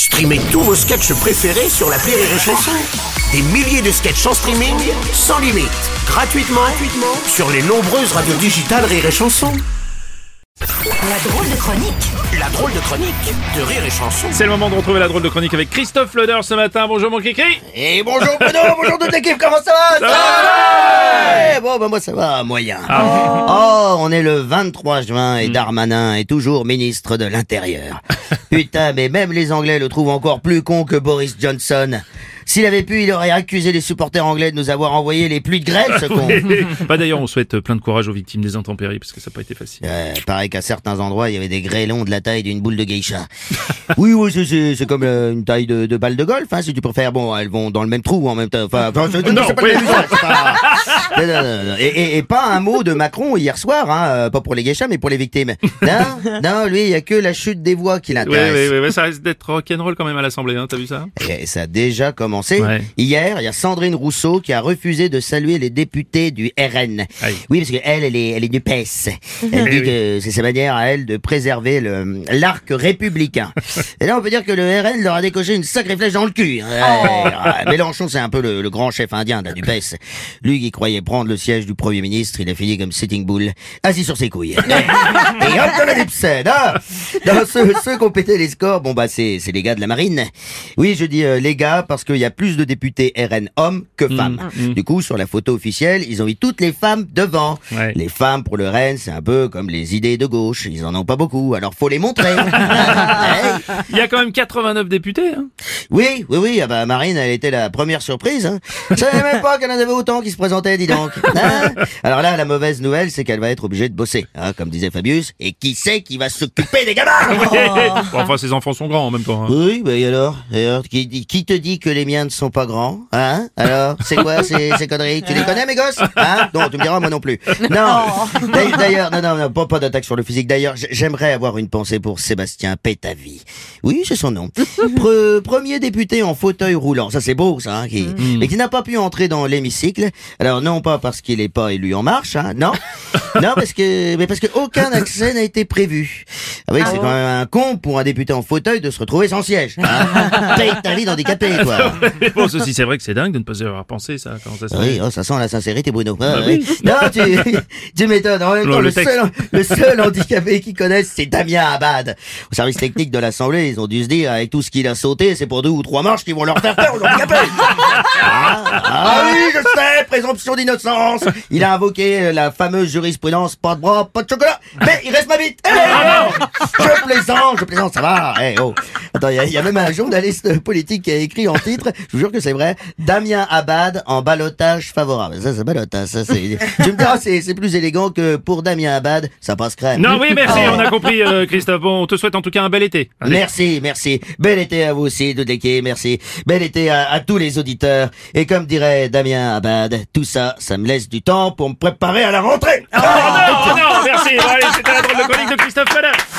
Streamez tous vos sketchs préférés sur l'appli Rire et Chanson. Des milliers de sketchs en streaming, sans limite, gratuitement sur les nombreuses radios digitales Rire et Chanson. La drôle de chronique. La drôle de chronique de Rire et Chanson. C'est le moment de retrouver la drôle de chronique avec Christophe Leder ce matin. Bonjour mon Kiki. Et bonjour Bruno, bonjour toute l'équipe, comment ça va? Ça va? Bon, bah moi ça va, moyen. Oh, on est le 23 juin et Darmanin est toujours ministre de l'Intérieur. Putain, mais même les Anglais le trouvent encore plus con que Boris Johnson. S'il avait pu, il aurait accusé les supporters anglais de nous avoir envoyé les pluies de grêle, ce con. Bah d'ailleurs, on souhaite plein de courage aux victimes des intempéries parce que ça n'a pas été facile. Pareil qu'à certains endroits, il y avait des grêlons de la taille d'une boule de geisha. Oui, c'est comme une taille de balle de golf, hein, si tu préfères. Bon, elles vont dans le même trou en même temps. Enfin, c'est pas le même usage, c'est pas... Non. Et pas un mot de Macron hier soir, hein, pas pour les geishas, mais pour les victimes. Non, lui, il y a que la chute des voix qui l'intéresse. Oui, ça risque d'être rock'n'roll quand même à l'Assemblée, hein, t'as vu ça? Et ça a déjà commencé. Ouais. Hier, il y a Sandrine Rousseau qui a refusé de saluer les députés du RN. Aïe. Oui, parce qu'elle est du PS. Elle dit que c'est sa manière à elle de préserver l'arc républicain. Et là, on peut dire que le RN leur a décoché une sacrée flèche dans le cul. Mélenchon, c'est un peu le grand chef indien là, du PS. Lui qui croyait prendre le siège du Premier ministre, il a fini comme Sitting Bull, assis sur ses couilles. Et hop, dans la dipsède, hein. Dans ceux qui ont pété les scores, bon bah c'est les gars de la marine. Oui, je dis les gars parce qu'il y a plus de députés RN hommes que femmes. Du coup, sur la photo officielle, ils ont mis toutes les femmes devant. Ouais. Les femmes, pour le RN, c'est un peu comme les idées de gauche. Ils en ont pas beaucoup, alors faut les montrer. Il y a quand même 89 députés, hein. Oui, ah bah Marine, elle était la première surprise. Hein. Je savais même pas qu'elle en avait autant qui se présentaient, dis donc. Hein. Alors là, la mauvaise nouvelle, c'est qu'elle va être obligée de bosser, hein, comme disait Fabius. Et qui c'est qui va s'occuper des gamins? Bon, enfin, ses enfants sont grands en même temps, hein. Oui, bah et alors qui te dit que les miens ne sont pas grands? Hein? Alors, c'est quoi ces conneries? Tu les connais, mes gosses? Hein? Non, tu me diras, moi non plus. Non. D'ailleurs, non, pas d'attaque sur le physique. D'ailleurs, j'aimerais avoir une pensée pour Sébastien Pétavy. Oui, c'est son nom. Premier député en fauteuil roulant. Ça, c'est beau, ça, hein, mais qui n'a pas pu entrer dans l'hémicycle. Alors, non pas parce qu'il est pas élu En Marche, hein. Non, parce que aucun accès n'a été prévu. Ah oui, c'est quand même un con pour un député en fauteuil de se retrouver sans siège. Hein? Pétavy d'handicapé, toi. Bon, ceci, c'est vrai que c'est dingue de ne pas y avoir pensé, ça. Comment ça se fait? Oui, ça sent la sincérité, Bruno. Oui. Non, tu m'étonnes. En même temps, le seul handicapé qu'ils connaissent, c'est Damien Abad. Au service technique de l'Assemblée, ils ont dû se dire, avec tout ce qu'il a sauté, c'est pour 2 ou 3 marches qu'ils vont leur faire peur aux handicapés. Oui, je sais, présomption d'innocence. Il a invoqué la fameuse jurisprudence, pas de bras, pas de chocolat, mais il reste ma bite. Je plaisante, ça va. Attends, il y a même un journaliste politique qui a écrit en titre, je vous jure que c'est vrai, Damien Abad en ballottage favorable. Ça, c'est ballot, hein, ça, c'est... Tu me diras, c'est plus élégant que pour Damien Abad, ça passe crème. Non, oui, merci, on a compris, Christophe. Bon, on te souhaite en tout cas un bel été. Allez. Merci. Bel été à vous aussi, Doudeke, merci. Bel été à tous les auditeurs. Et comme dirait Damien Abad, tout ça, ça me laisse du temps pour me préparer à la rentrée. Non, merci. Bon, allez, c'était la drôle de chronique de Christophe Leder.